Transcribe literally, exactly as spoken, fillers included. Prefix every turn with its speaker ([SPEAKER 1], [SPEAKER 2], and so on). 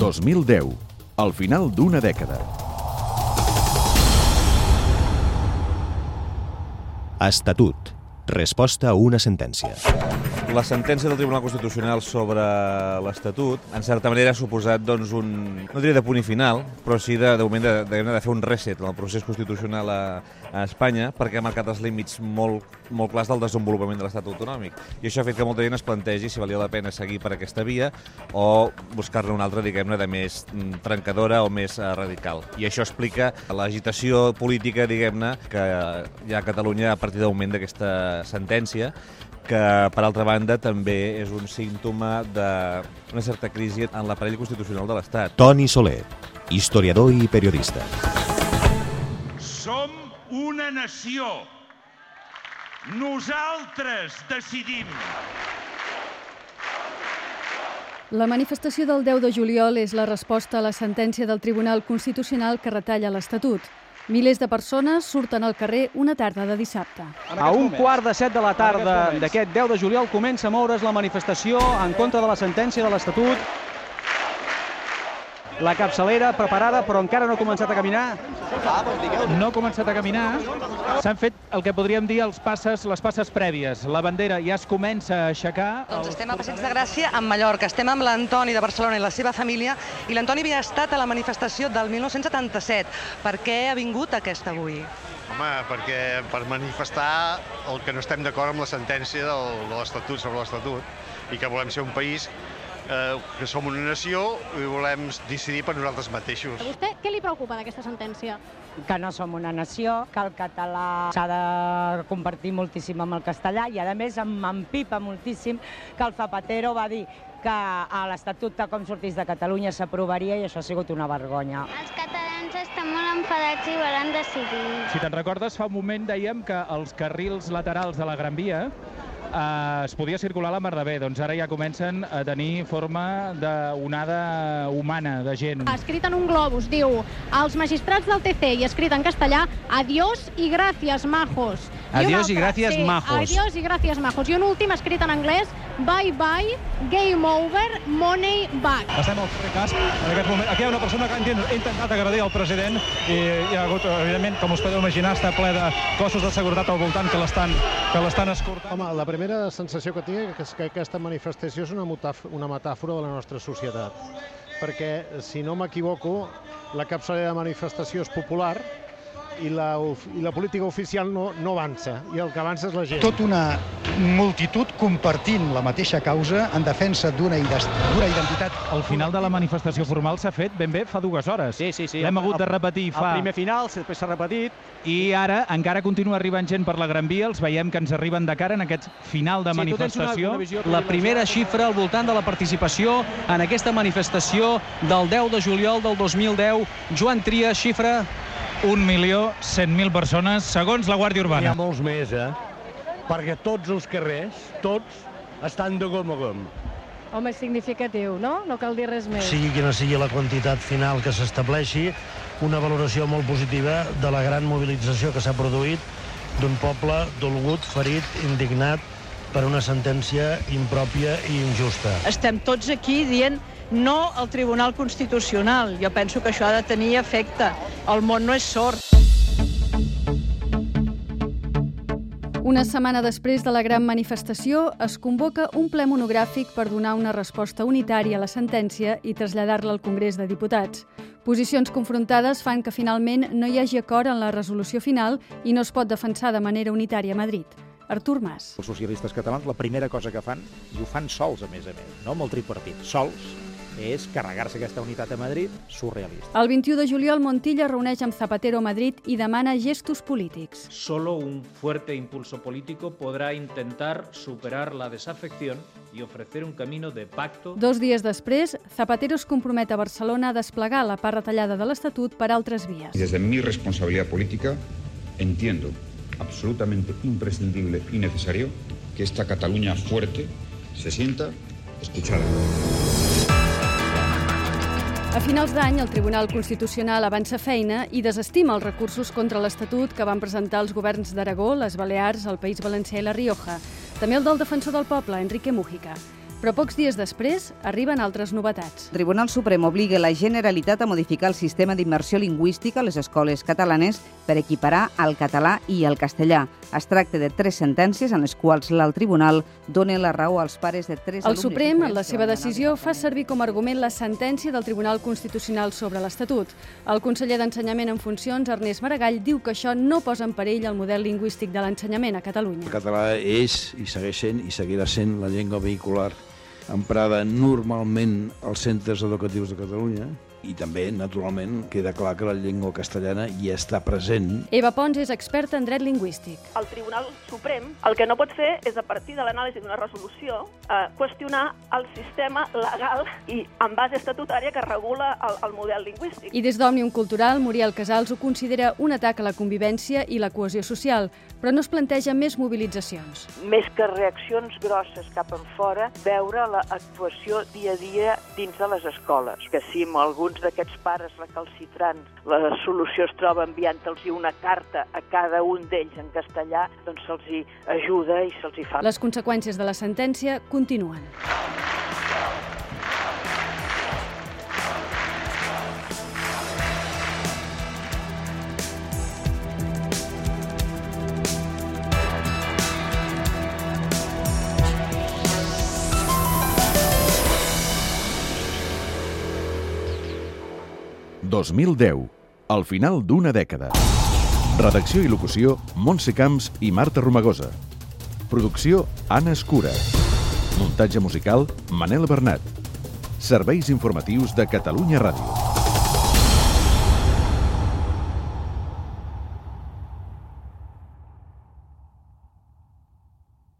[SPEAKER 1] dos mil deu, al final d'una dècada.
[SPEAKER 2] Estatut. Resposta a una sentència.
[SPEAKER 3] La sentència del Tribunal Constitucional sobre l'Estatut, en certa manera, ha suposat doncs, un, no diria de punt i final, però sí de, de moment de, de, de fer un reset en el procés constitucional a, a Espanya, perquè ha marcat els límits molt, molt clars del desenvolupament de l'Estat autonòmic. I això ha fet que molta gent es plantegi si valia la pena seguir per aquesta via o buscar-ne una altra, diguem-ne, de més trencadora o més uh, radical. I això explica l'agitació política, diguem-ne, que hi ha a Catalunya a partir del moment d'aquesta sentència, que, per altra banda, també és un símptoma d'una certa crisi en l'aparell constitucional de l'Estat.
[SPEAKER 2] Toni Soler, historiador i periodista.
[SPEAKER 4] Som una nació. Nosaltres decidim.
[SPEAKER 5] La manifestació del deu de juliol és la resposta a la sentència del Tribunal Constitucional que retalla l'Estatut. Milers de persones surten al carrer una tarda de dissabte.
[SPEAKER 6] A un quart de set de la tarda d'aquest deu de juliol comença a moure's la manifestació en contra de la sentència de l'Estatut. La capçalera preparada, però encara no ha començat a caminar.
[SPEAKER 7] No ha començat a caminar. S'han fet el que podríem dir els passes, les passes prèvies. La bandera ja es comença a aixecar.
[SPEAKER 8] Doncs estem a Passeig de Gràcia, amb Mallorca. Estem amb l'Antoni de Barcelona i la seva família. I l'Antoni havia estat a la manifestació del mil nou-cents setanta-set. Per què ha vingut aquesta avui?
[SPEAKER 9] Home, perquè per manifestar el que no estem d'acord amb la sentència del, de l'Estatut sobre l'Estatut i que volem ser un país eh, que som una nació i volem decidir per nosaltres mateixos.
[SPEAKER 10] A vostè què li preocupa d'aquesta sentència?
[SPEAKER 11] Que no som una nació, que el català s'ha de compartir moltíssim amb el castellà i, a més, m'empipa moltíssim que el Zapatero va dir que a l'Estatut, com sortís de Catalunya, s'aprovaria i això ha sigut una vergonya.
[SPEAKER 12] Els catalans estan molt enfadats i volen decidir.
[SPEAKER 7] Si te'n recordes, fa un moment dèiem que els carrils laterals de la Gran Via eh, es podia circular a la mar de bé, doncs ara ja comencen a tenir forma d'onada humana, de gent.
[SPEAKER 10] Escrit en un globus, diu, als magistrats del T C i escrit en castellà, adiós i gràcies, majos.
[SPEAKER 6] Adiós i gràcies, majos.
[SPEAKER 10] Adiós i gràcies, majos. I un últim escrit en anglès, bye bye, game over, money back.
[SPEAKER 13] Estem al carrer Casp, en aquest moment. Aquí hi ha una persona que ha intentat agredir el president i hi ha hagut, evidentment, com us podeu imaginar, està ple de cossos de seguretat al voltant que l'estan que l'estan escortant.
[SPEAKER 14] Home, la primera sensació que tinc és que aquesta manifestació és una, una metàfora de la nostra societat. Perquè, si no m'equivoco, la capçalera de manifestació és popular i la, i la política oficial no, no avança, i el que avança és la gent.
[SPEAKER 15] Tot una multitud compartint la mateixa causa en defensa d'una identitat.
[SPEAKER 7] El final de la manifestació formal s'ha fet ben bé fa dues hores.
[SPEAKER 6] Sí, sí, sí.
[SPEAKER 7] L'hem hagut de repetir fa...
[SPEAKER 6] El primer final, després s'ha repetit.
[SPEAKER 7] I ara encara continua arribant gent per la Gran Via, els veiem que ens arriben de cara en aquest final de
[SPEAKER 6] sí,
[SPEAKER 7] manifestació.
[SPEAKER 6] Una, una la primera xifra al voltant de la participació en aquesta manifestació del deu de juliol del dos mil deu. Joan Trias, xifra...
[SPEAKER 7] un milió cent mil persones, segons la Guàrdia Urbana.
[SPEAKER 16] Hi ha molts més, eh? Perquè tots els carrers, tots, estan de gom a gom.
[SPEAKER 17] Home, és significatiu, no? No cal dir res més.
[SPEAKER 18] Sigui quina sigui la quantitat final que s'estableixi, una valoració molt positiva de la gran mobilització que s'ha produït d'un poble dolgut, ferit, indignat per una sentència impròpia i injusta.
[SPEAKER 19] Estem tots aquí dient no al Tribunal Constitucional. Jo penso que això ha de tenir efecte. El món no és sord.
[SPEAKER 5] Una setmana després de la gran manifestació, es convoca un ple monogràfic per donar una resposta unitària a la sentència i traslladar-la al Congrés de Diputats. Posicions confrontades fan que finalment no hi hagi acord en la resolució final i no es pot defensar de manera unitària a Madrid. Artur Mas.
[SPEAKER 20] Els socialistes catalans la primera cosa que fan, i ho fan sols a més a més, no amb el tripartit, sols, és carregar-se aquesta unitat a Madrid, surrealista.
[SPEAKER 5] El vint-i-u de juliol Montilla reuneix amb Zapatero a Madrid i demana gestos polítics.
[SPEAKER 21] Solo un fuerte impulso político podrá intentar superar la desafección y ofrecer un camino de pacto.
[SPEAKER 5] Dos dies després, Zapatero es compromet a Barcelona a desplegar la part retallada de l'Estatut per altres vies.
[SPEAKER 22] Desde mi responsabilidad política entiendo absolutamente imprescindible y necesario que esta Cataluña fuerte se sienta escuchada.
[SPEAKER 5] A finals d'any, el Tribunal Constitucional avança feina i desestima els recursos contra l'Estatut que van presentar els governs d'Aragó, les Balears, el País Valencià i la Rioja. També el del defensor del poble, Enrique Mújica. Però pocs dies després arriben altres novetats.
[SPEAKER 1] El Tribunal Suprem obliga la Generalitat a modificar el sistema d'immersió lingüística a les escoles catalanes per equiparar el català i el castellà. Es tracta de tres sentències en les quals l'alt tribunal dona la raó als pares de tres alumnes.
[SPEAKER 5] El Suprem, en la seva decisió, fa servir com a argument la sentència del Tribunal Constitucional sobre l'Estatut. El conseller d'Ensenyament en funcions, Ernest Maragall, diu que això no posa en perill el model lingüístic de l'ensenyament a Catalunya.
[SPEAKER 3] El català és i segueix sent i seguirà sent la llengua vehicular emprada normalment als centres educatius de Catalunya. I també, naturalment, queda clar que la llengua castellana hi està present.
[SPEAKER 5] Eva Pons és experta en dret lingüístic.
[SPEAKER 23] El Tribunal Suprem el que no pot fer és, a partir de l'anàlisi d'una resolució, eh, qüestionar el sistema legal i en base estatutària que regula el, el model lingüístic.
[SPEAKER 5] I des d'Òmnium Cultural, Muriel Casals ho considera un atac a la convivència i la cohesió social, però no es planteja més mobilitzacions.
[SPEAKER 24] Més que reaccions grosses cap en fora, veure l'actuació dia a dia dins de les escoles. Que si amb alguns d'aquests pares recalcitrants la solució es troba enviant-los una carta a cada un d'ells en castellà, doncs se'ls hi ajuda i se'ls hi fa.
[SPEAKER 5] Les conseqüències de la sentència continuen.
[SPEAKER 25] dos mil deu, al final d'una dècada. Redacció i locució, Montse Camps i Marta Romagosa. Producció, Anna Escura. Muntatge musical, Manel Bernat. Serveis informatius de Catalunya Ràdio.